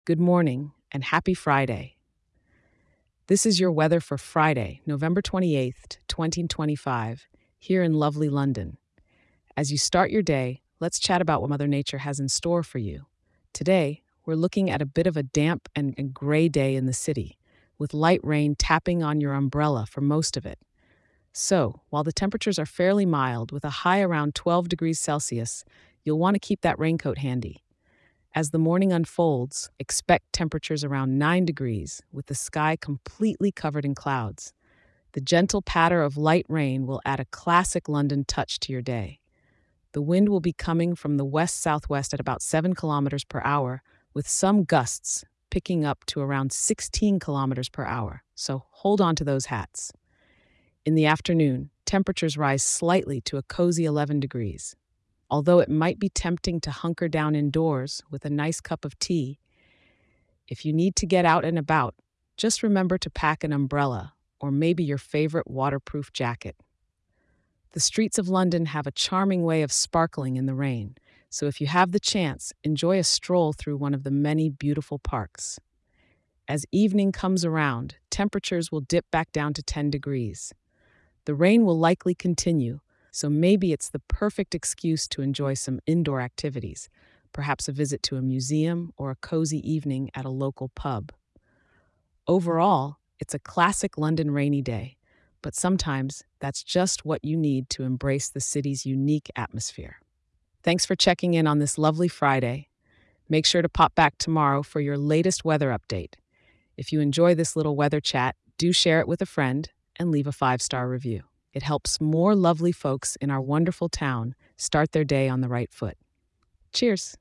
Good morning and happy Friday. This is your weather for Friday, November 28th, 2025, here in lovely London. As you start your day, let's chat about what Mother Nature has in store for you. Today, we're looking at a bit of a damp and gray day in the city, with light rain tapping on your umbrella for most of it. So, while the temperatures are fairly mild, with a high around 12 degrees Celsius, you'll want to keep that raincoat handy. As the morning unfolds, expect temperatures around 9 degrees, with the sky completely covered in clouds. The gentle patter of light rain will add a classic London touch to your day. The wind will be coming from the west southwest at about 7 kilometers per hour, with some gusts picking up to around 16 kilometers per hour, so hold on to those hats. In the afternoon, temperatures rise slightly to a cozy 11 degrees. Although it might be tempting to hunker down indoors with a nice cup of tea, if you need to get out and about, just remember to pack an umbrella or maybe your favorite waterproof jacket. The streets of London have a charming way of sparkling in the rain, so if you have the chance, enjoy a stroll through one of the many beautiful parks. As evening comes around, temperatures will dip back down to 10 degrees. The rain will likely continue, so maybe it's the perfect excuse to enjoy some indoor activities, perhaps a visit to a museum or a cozy evening at a local pub. Overall, it's a classic London rainy day, but sometimes that's just what you need to embrace the city's unique atmosphere. Thanks for checking in on this lovely Friday. Make sure to pop back tomorrow for your latest weather update. If you enjoy this little weather chat, do share it with a friend and leave a 5-star review. It helps more lovely folks in our wonderful town start their day on the right foot. Cheers.